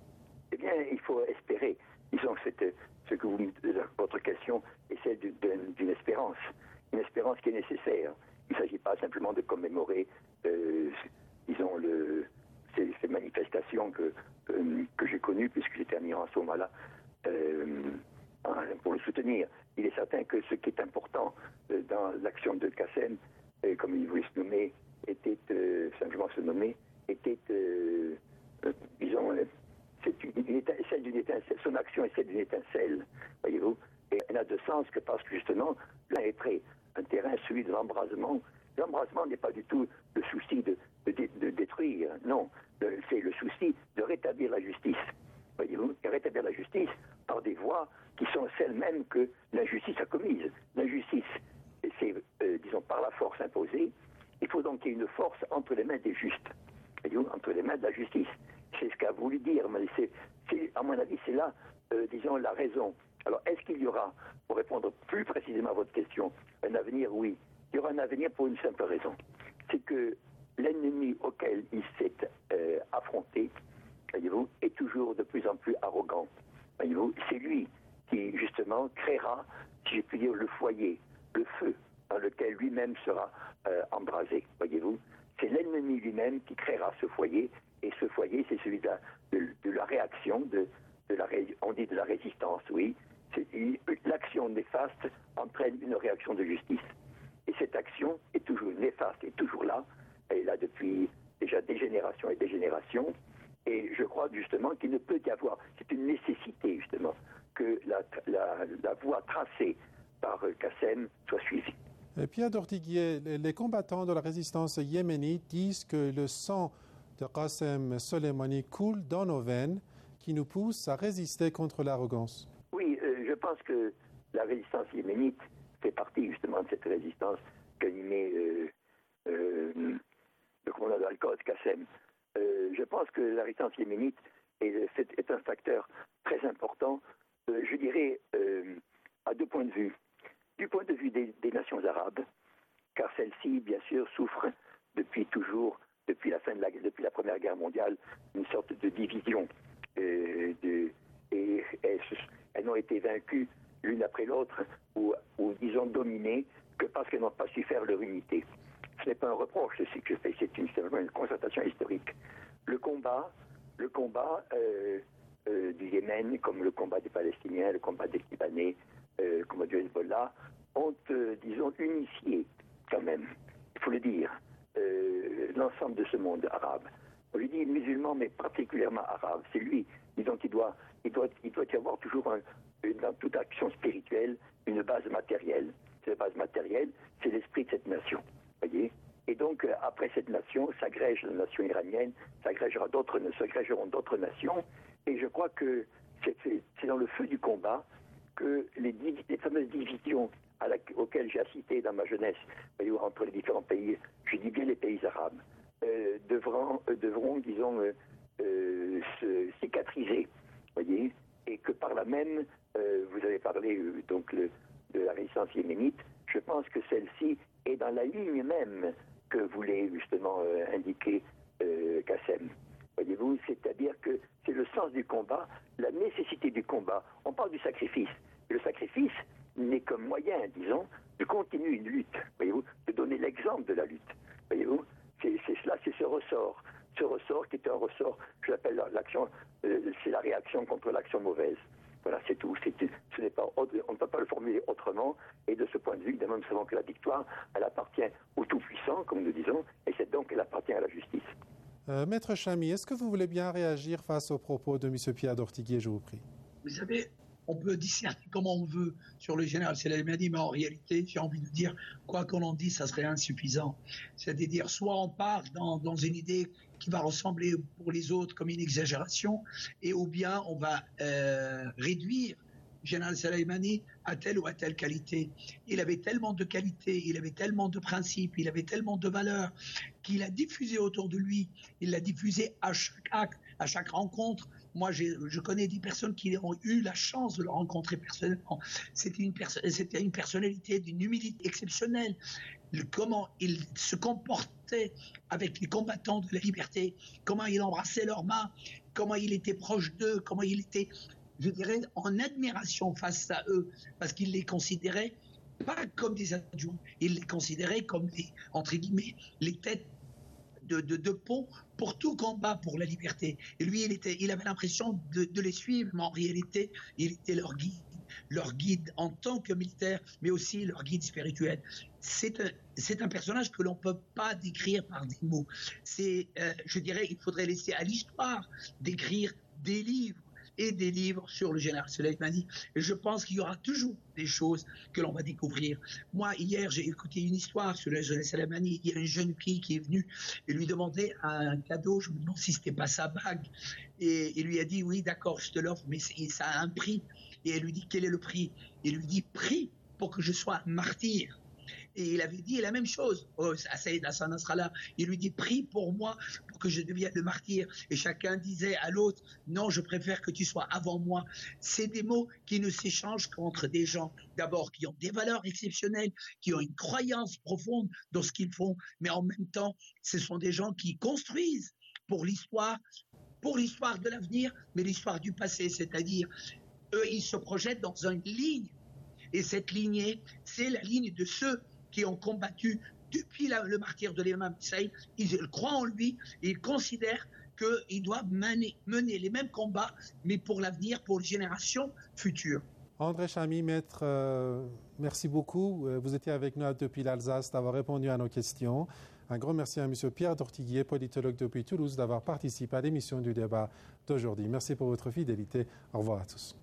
Eh bien, il faut espérer. Disons que cette, ce que vous, votre question est celle d'une, d'une espérance, une espérance qui est nécessaire. Il ne s'agit pas simplement de commémorer, euh, disons, le, ces, ces manifestations que, euh, que j'ai connues, puisque j'étais en Iran à ce moment-là, euh, pour le soutenir. Il est certain que ce qui est important euh, dans l'action de Qassem, euh, comme il voulait se nommer, était, euh, simplement se nommer, était, euh, euh, disons, euh, c'est une, une étincelle, celle d'une étincelle, son action est celle d'une étincelle, voyez-vous. Et elle n'a de sens que parce que justement, là est prêt un terrain, celui de l'embrasement. L'embrasement n'est pas du tout le souci de, de, de détruire, non. Le, c'est le souci de rétablir la justice, voyez-vous. Et rétablir la justice par des voies qui sont celles mêmes que l'injustice a commises. L'injustice, c'est, euh, disons, par la force imposée. Il faut donc qu'il y ait une force entre les mains des justes, voyez-vous, entre les mains de la justice. C'est ce qu'a voulu dire, mais c'est, c'est, à mon avis, c'est là, euh, disons, la raison. Alors, est-ce qu'il y aura, pour répondre plus précisément à votre question, un avenir? Oui. Il y aura un avenir pour une simple raison. C'est que l'ennemi auquel il s'est euh, affronté, voyez-vous, est toujours de plus en plus arrogant. Voyez-vous, c'est lui qui, justement, créera, si j'ai pu dire, le foyer, le feu, dans lequel lui-même sera euh, embrasé, voyez-vous. C'est l'ennemi lui-même qui créera ce foyer. Et ce foyer, c'est celui de la, de, de la réaction, de, de la, on dit de la résistance, oui. C'est, l'action néfaste entraîne une réaction de justice. Et cette action est toujours néfaste, est toujours là. Elle a générations et des générations. Et je crois justement qu'il ne peut y avoir, c'est une nécessité justement, que la, la, la voie tracée par Qassem soit suivie. Et Pierre d'Ortiguier, les combattants de la résistance yéménite disent que le sang de Qassem Soleimani coule dans nos veines, qui nous pousse à résister contre l'arrogance. Oui, euh, je pense que la résistance yéménite fait partie justement de cette résistance qu'animait euh, euh, le commandant de Al-Quds, Qassem. Euh, je pense que la résistance yéménite est, est un facteur très important, euh, je dirais, euh, à deux points de vue. Du point de vue des, des nations arabes, car celles-ci, bien sûr, souffrent depuis toujours, depuis la fin de la, depuis la Première Guerre mondiale, une sorte de division. Euh, de, et elles, elles n'ont été vaincues l'une après l'autre, ou, ou disons dominées, que parce qu'elles n'ont pas su faire leur unité. Ce n'est pas un reproche, ce que je fais, c'est une, simplement une constatation historique. Le combat, le combat euh, euh, du Yémen, comme le combat des Palestiniens, le combat des Libanais, euh, le combat du Hezbollah, ont, euh, disons, unifié quand même, il faut le dire, euh, l'ensemble de ce monde arabe. Je dis musulman, mais particulièrement arabe. C'est lui, disons qu'il doit, il doit, il doit y avoir toujours, un, dans toute action spirituelle, une base matérielle. Cette base matérielle, c'est l'esprit de cette nation. Voyez ? Et donc, euh, après cette nation, s'agrège la nation iranienne, s'agrégera d'autres, s'agrégeront d'autres nations. Et je crois que c'est, c'est, c'est dans le feu du combat que les, les fameuses divisions à la, auxquelles j'ai assisté dans ma jeunesse, voyez, entre les différents pays, je dis bien les pays arabes, euh, devront, euh, devront, disons, euh, euh, se cicatriser, voyez, et que par là même, euh, vous avez parlé euh, donc le, de la résistance yéménite, je pense que celle-ci est dans la ligne même que voulait justement euh, indiquer euh, Qassem. Voyez-vous, c'est-à-dire que c'est le sens du combat, la nécessité du combat. On parle du sacrifice. Et le sacrifice n'est qu'un moyen, disons, de continuer une lutte. Voyez-vous, de donner l'exemple de la lutte. Voyez-vous, c'est, c'est cela, c'est ce ressort. Ce ressort qui est un ressort, je l'appelle l'action, euh, c'est la réaction contre l'action mauvaise. Voilà, c'est tout. C'est, ce n'est pas, on ne peut pas le formuler autrement. Et de ce point de vue, évidemment, nous savons que la victoire, elle appartient au Tout-Puissant, comme nous disons, et c'est donc qu'elle appartient à la justice. Euh, Maître Chamy, est-ce que vous voulez bien réagir face aux propos de M. Pierre d'Ortiguier, je vous prie? Vous savez, on peut discerner comme on veut sur le général Soleimani, mais en réalité, j'ai envie de dire, quoi qu'on en dise, ça serait insuffisant. C'est-à-dire, soit on part dans, dans une idée qui va ressembler pour les autres comme une exagération, et ou bien on va euh, réduire le général Soleimani à telle ou à telle qualité. Il avait tellement de qualités, il avait tellement de principes, il avait tellement de valeurs qu'il a diffusé autour de lui, il l'a diffusé à chaque acte, à chaque rencontre. Moi, j'ai, je connais des personnes qui ont eu la chance de le rencontrer personnellement. C'était une, perso- c'était une personnalité d'une humilité exceptionnelle. Le, comment il se comportait avec les combattants de la liberté, comment il embrassait leurs mains, comment il était proche d'eux, comment il était, je dirais, en admiration face à eux, parce qu'il les considérait pas comme des adjoints, il les considérait comme les, entre guillemets, les têtes de, de, de pont pour tout combat pour la liberté. Et lui, il, était, il avait l'impression de, de les suivre, mais en réalité, il était leur guide, leur guide en tant que militaire, mais aussi leur guide spirituel. C'est un, c'est un personnage que l'on ne peut pas décrire par des mots. C'est, euh, je dirais, il faudrait laisser à l'histoire d'écrire des livres et des livres sur le général Soleimani. Et je pense qu'il y aura toujours des choses que l'on va découvrir. Moi, hier, j'ai écouté une histoire sur le général Soleimani. Il y a une jeune fille qui est venue et lui demandait un cadeau. Je me demande si c'était pas sa bague. Et il lui a dit, oui, d'accord, je te l'offre, mais ça a un prix. Et elle lui dit, quel est le prix? Il lui dit, prix pour que je sois martyr. Et il avait dit la même chose à Saïd Hassan Nasrallah. Il lui dit, prie pour moi, pour que je devienne le martyr. Et chacun disait à l'autre, non, je préfère que tu sois avant moi. C'est des mots qui ne s'échangent qu'entre des gens, d'abord, qui ont des valeurs exceptionnelles, qui ont une croyance profonde dans ce qu'ils font, mais en même temps, ce sont des gens qui construisent pour l'histoire, pour l'histoire de l'avenir, mais l'histoire du passé, c'est-à-dire, eux, ils se projettent dans une ligne. Et cette lignée, c'est la ligne de ceux qui ont combattu depuis la, le martyr de l'imam Saïd. Ils croient en lui et ils considèrent qu'ils doivent mener, mener les mêmes combats, mais pour l'avenir, pour les générations futures. André Chamy, maître, euh, merci beaucoup. Vous étiez avec nous depuis l'Alsace, d'avoir répondu à nos questions. Un grand merci à M. Pierre Dortiguier, politologue depuis Toulouse, d'avoir participé à l'émission du débat d'aujourd'hui. Merci pour votre fidélité. Au revoir à tous.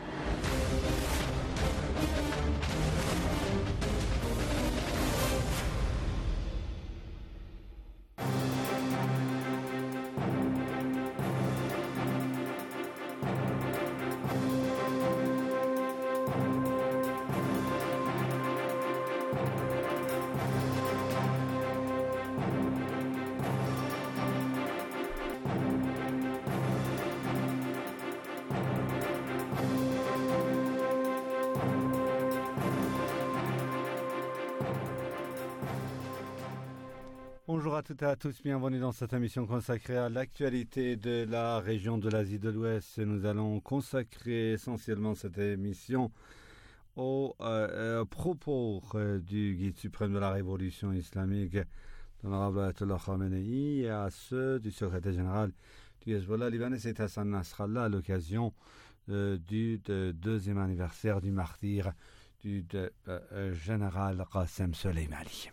Bonjour à toutes et à tous, bienvenue dans cette émission consacrée à l'actualité de la région de l'Asie de l'Ouest. Nous allons consacrer essentiellement cette émission aux euh, euh, propos euh, du guide suprême de la révolution islamique, l'honorable Ayatollah Khamenei, et à ceux du secrétaire général du Hezbollah libanais, c'est Hassan Nasrallah, à l'occasion euh, du de, deuxième anniversaire du martyre du de, euh, général Qassem Soleimani.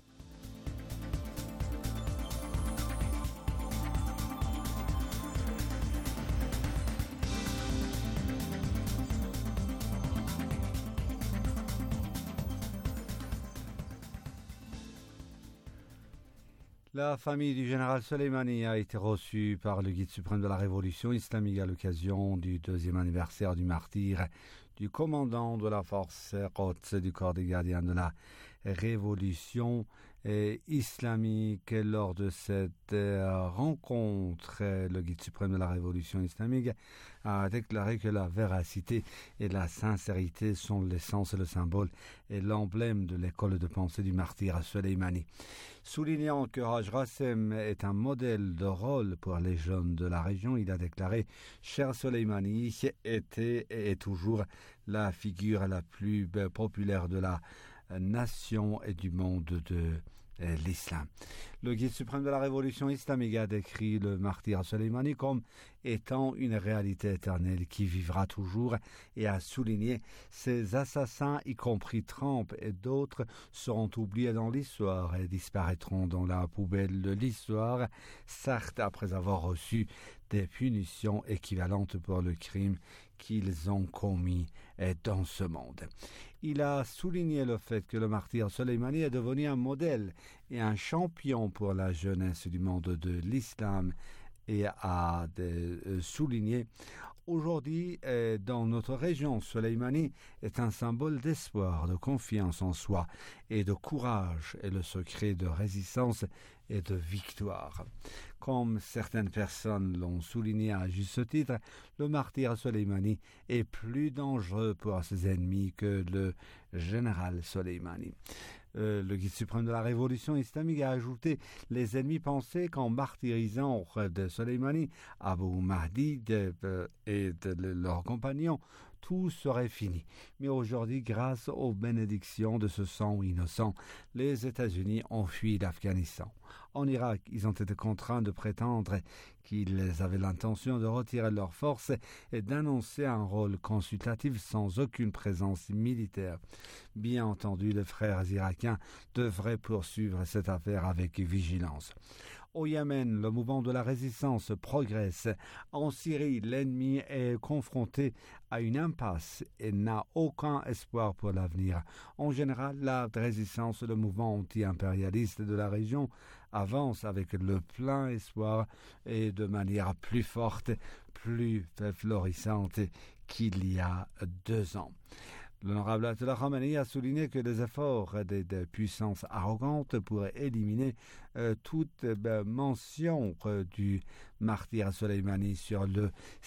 La famille du général Soleimani a été reçue par le guide suprême de la révolution islamique à l'occasion du deuxième anniversaire du martyre du commandant de la force Quds du corps des gardiens de la révolution islamique. Lors de cette rencontre, le guide suprême de la révolution islamique a déclaré que la véracité et la sincérité sont l'essence, le symbole et l'emblème de l'école de pensée du martyr Soleimani. Soulignant que Haj Qassem est un modèle de rôle pour les jeunes de la région, il a déclaré « Cher Soleimani était et est toujours la figure la plus populaire de la nation et du monde de l'islam ». Le guide suprême de la révolution islamique a décrit le martyr Soleimani comme étant une réalité éternelle qui vivra toujours et a souligné ces assassins, y compris Trump et d'autres, seront oubliés dans l'histoire et disparaîtront dans la poubelle de l'histoire, certes après avoir reçu des punitions équivalentes pour le crime qu'ils ont commis dans ce monde. Il a souligné le fait que le martyr Soleimani est devenu un modèle et un champion pour la jeunesse du monde de l'islam et a souligné aujourd'hui, dans notre région, Soleimani est un symbole d'espoir, de confiance en soi et de courage et le secret de résistance et de victoire. Comme certaines personnes l'ont souligné à juste titre, le martyr Soleimani est plus dangereux pour ses ennemis que le général Soleimani. Euh, le guide suprême de la révolution islamique a ajouté « Les ennemis pensaient qu'en martyrisant de Soleimani, Abu Mahdi de, de, et de, de leurs compagnons, tout serait fini. Mais aujourd'hui, grâce aux bénédictions de ce sang innocent, les États-Unis ont fui l'Afghanistan. En Irak, ils ont été contraints de prétendre qu'ils avaient l'intention de retirer leurs forces et d'annoncer un rôle consultatif sans aucune présence militaire. Bien entendu, les frères irakiens devraient poursuivre cette affaire avec vigilance. Au Yémen, le mouvement de la résistance progresse. En Syrie, l'ennemi est confronté à une impasse et n'a aucun espoir pour l'avenir. En général, la résistance, le mouvement anti-impérialiste de la région, avance avec le plein espoir et de manière plus forte, plus florissante qu'il y a deux ans. L'honorable Ayatollah Khamenei a souligné que les efforts des, des puissances arrogantes pour éliminer euh, toute euh, mention euh, du martyr Soleimani sur le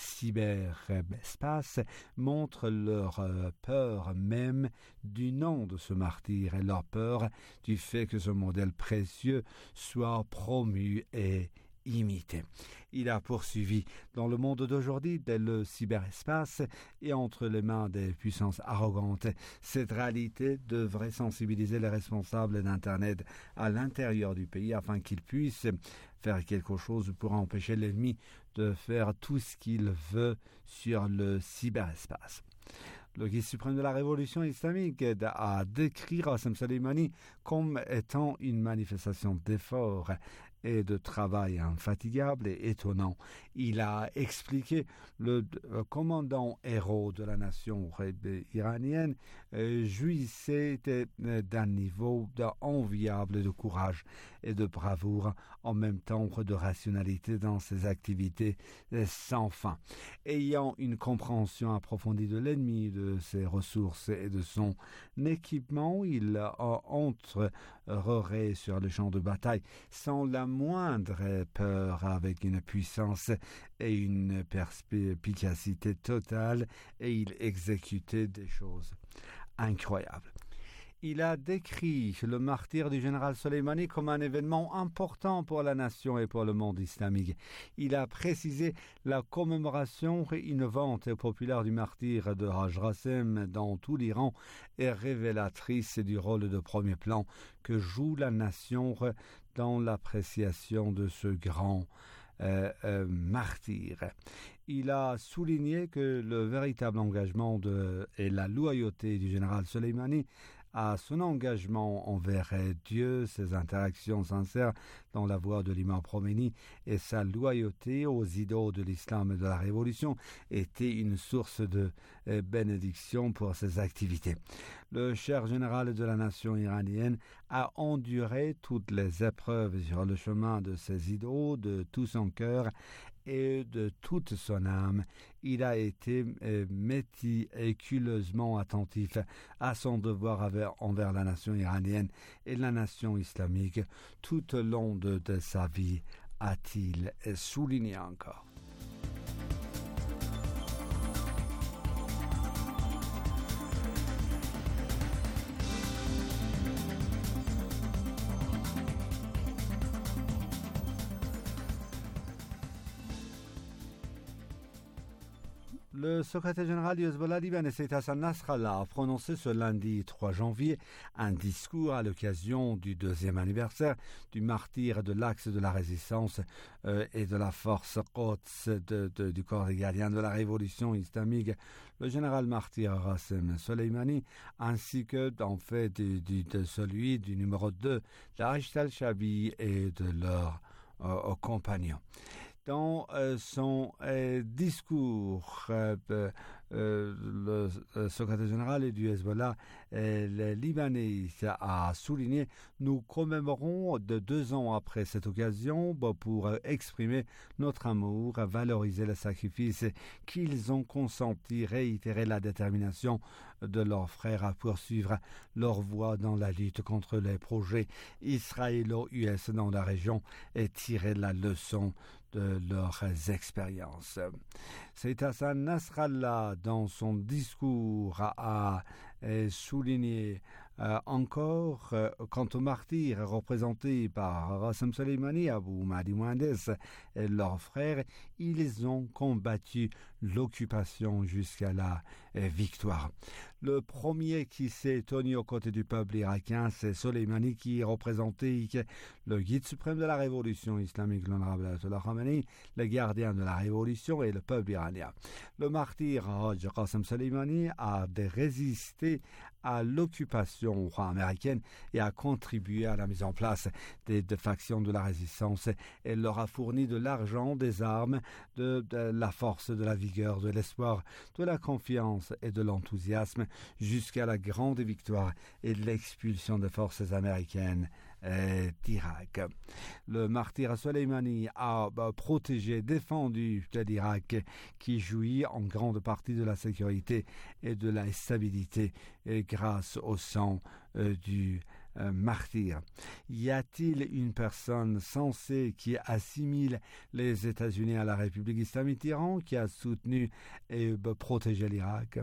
cyberespace montrent leur euh, peur même du nom de ce martyr et leur peur du fait que ce modèle précieux soit promu et imité. Il a poursuivi dans le monde d'aujourd'hui, dès le cyberespace et entre les mains des puissances arrogantes, cette réalité devrait sensibiliser les responsables d'Internet à l'intérieur du pays afin qu'ils puissent faire quelque chose pour empêcher l'ennemi de faire tout ce qu'il veut sur le cyberespace. Le guide suprême de la révolution islamique a décrit Qasim Soleimani comme étant une manifestation d'effort et de travail infatigable et étonnant. Il a expliqué le commandant héros de la nation iranienne euh, jouissait d'un niveau enviable de courage et de bravoure, en même temps de rationalité dans ses activités sans fin. Ayant une compréhension approfondie de l'ennemi, de ses ressources et de son équipement, il entrerait sur le champ de bataille sans la moindre peur, avec une puissance et une perspicacité totale, et il exécutait des choses incroyables. Il a décrit le martyre du général Soleimani comme un événement important pour la nation et pour le monde islamique. Il a précisé la commémoration innovante et populaire du martyre de Haj Qasim dans tout l'Iran est révélatrice du rôle de premier plan que joue la nation dans l'appréciation de ce grand Euh, euh, martyr. Il a souligné que le véritable engagement de, et la loyauté du général Soleimani à son engagement envers Dieu, ses interactions sincères dans la voie de l'imam Khomeini et sa loyauté aux idéaux de l'islam et de la révolution était une source de euh, bénédiction pour ses activités. Le cher général de la nation iranienne a enduré toutes les épreuves sur le chemin de ses idéaux de tout son cœur et de toute son âme. Il a été euh, méticuleusement attentif à son devoir avec, envers la nation iranienne et la nation islamique tout au long de, de sa vie, a-t-il souligné encore. Le secrétaire général du Hezbollah libanais, Saïd Hassan Nasrallah, a prononcé ce lundi trois janvier un discours à l'occasion du deuxième anniversaire du martyre de l'axe de la résistance euh, et de la force Quds de, de, du corps des gardiens de la révolution islamique, le général martyr Qasim Soleimani, ainsi que en fait du, du, de celui du numéro deux, d'Aïch al-Shabi et de leurs euh, compagnons. Dans euh, son euh, discours, euh, euh, le euh, secrétaire général du Hezbollah, euh, le Libanais, a souligné « Nous commémorons de deux ans après cette occasion bah, pour euh, exprimer notre amour, valoriser le sacrifice qu'ils ont consenti, réitérer la détermination de leurs frères à poursuivre leur voie dans la lutte contre les projets israélo-U S dans la région et tirer la leçon de leurs expériences. » Saïd Hassan Nasrallah, dans son discours, a, a souligné euh, encore euh, quant aux martyrs représentés par Qasim Soleimani, Abu Mahdi Mohandes et leurs frères, ils ont combattu l'occupation jusqu'à la euh, victoire. Le premier qui s'est tenu aux côtés du peuple irakien, c'est Soleimani, qui représentait le guide suprême de la révolution islamique, l'honorable Ayatollah Khamenei, le gardien de la révolution et le peuple iranien. Le martyr Haj Qasim Soleimani a résisté à l'occupation américaine et a contribué à la mise en place des, des factions de la résistance et leur a fourni de l'argent, des armes, de, de la force, de la vigueur, de l'espoir, de la confiance et de l'enthousiasme jusqu'à la grande victoire et l'expulsion des forces américaines euh, d'Irak. Le martyr Soleimani a bah, protégé, défendu l'Irak qui jouit en grande partie de la sécurité et de la stabilité et grâce au sang euh, du euh, martyr. Y a-t-il une personne sensée qui assimile les États-Unis à la République islamique d'Iran, qui a soutenu et bah, protégé l'Irak?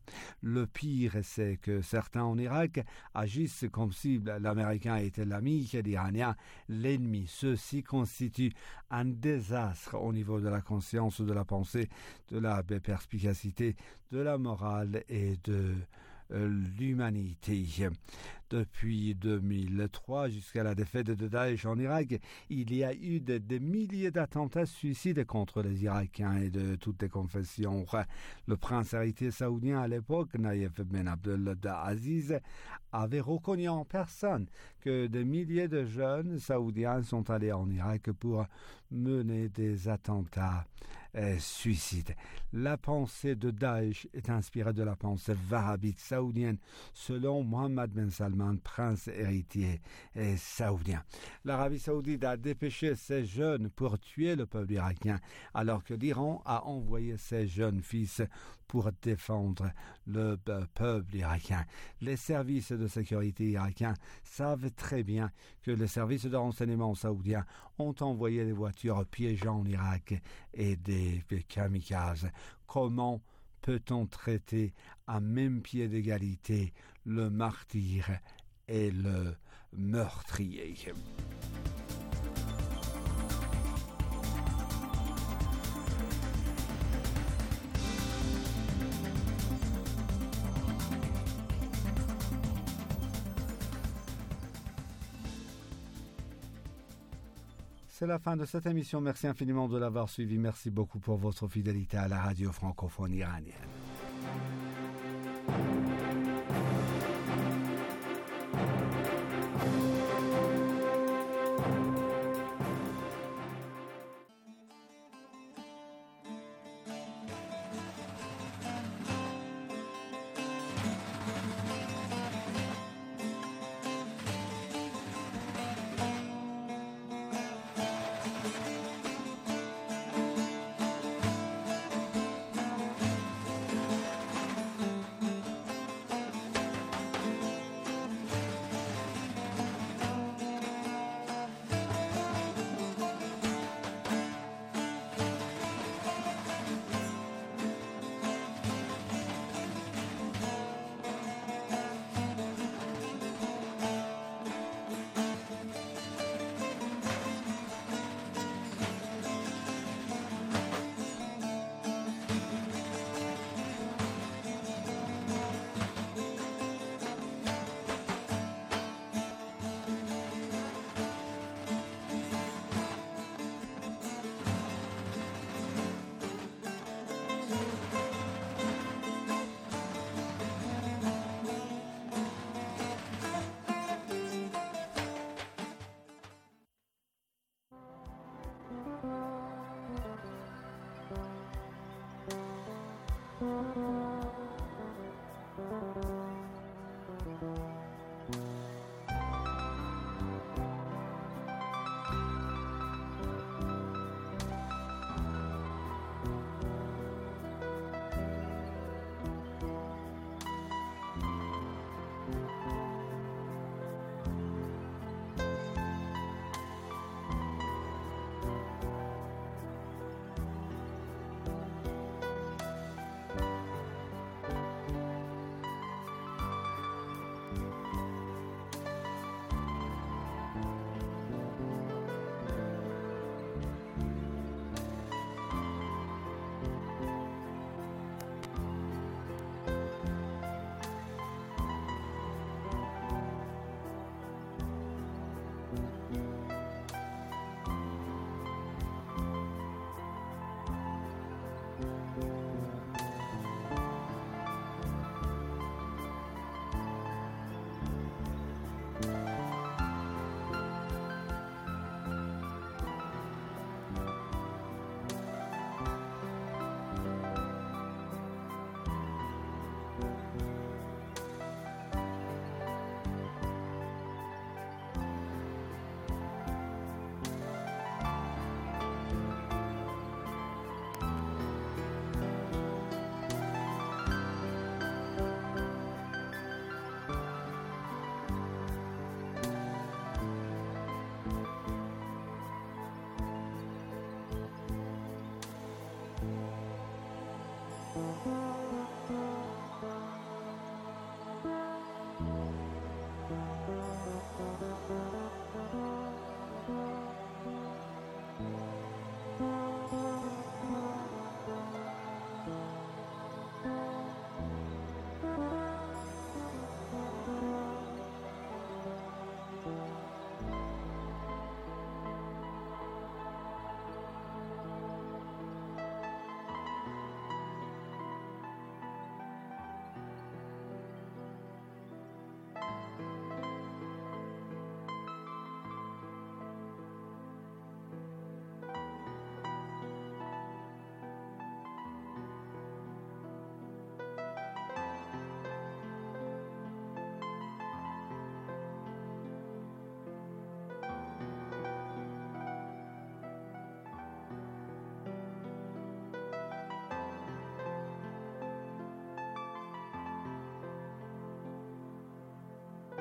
Le pire, c'est que certains en Irak agissent comme si l'Américain était l'ami et l'Iranien l'ennemi. Ceci constitue un désastre au niveau de la conscience, de la pensée, de la perspicacité, de la morale et de l'humanité. Depuis deux mille trois jusqu'à la défaite de Daesh en Irak, il y a eu des, des milliers d'attentats suicides contre les Irakiens et de toutes les confessions. Le prince héritier saoudien à l'époque, Naïef Ben Abdelaziz, avait reconnu en personne que des milliers de jeunes saoudiens sont allés en Irak pour mener des attentats euh, suicides. La pensée de Daesh est inspirée de la pensée wahhabite saoudienne, selon Mohammed Ben Salman, prince héritier et saoudien. L'Arabie saoudite a dépêché ses jeunes pour tuer le peuple irakien, alors que l'Iran a envoyé ses jeunes fils pour défendre le peuple irakien. Les services de sécurité irakiens savent très bien que les services de renseignement saoudiens ont envoyé des voitures piégeant l'Irak et des kamikazes. Comment peut-on traiter à même pied d'égalité le martyr et le meurtrier? C'est la fin de cette émission. Merci infiniment de l'avoir suivi. Merci beaucoup pour votre fidélité à la radio francophone iranienne.